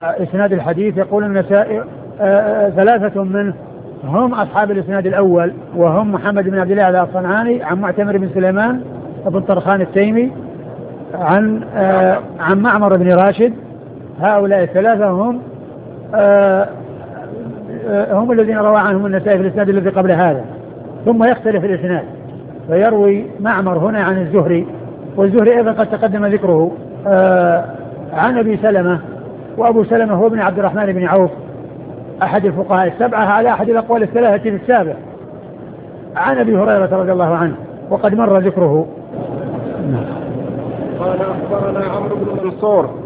إسناد الحديث يقول النسائي ثلاثة منه هم أصحاب الإسناد الأول، وهم محمد بن عبد الله الصنعاني عن معتمر بن سليمان بن طرخان التيمي عن معمر بن راشد. هؤلاء الثلاثة هم الذين روى عنهم النسائي في الإسناد الذي قبل هذا. ثم يختلف الإسناد فيروي معمر هنا عن الزهري، والزهري أيضا قد تقدم ذكره عن أبي سلمة، وأبو سلمة هو ابن عبد الرحمن بن عوف أحد الفقهاء السبعة على أحد الأقوال الثلاثة في السابع، عن أبي هريرة رضي الله عنه وقد مر ذكره. قال أخبرنا عمرو بن منصور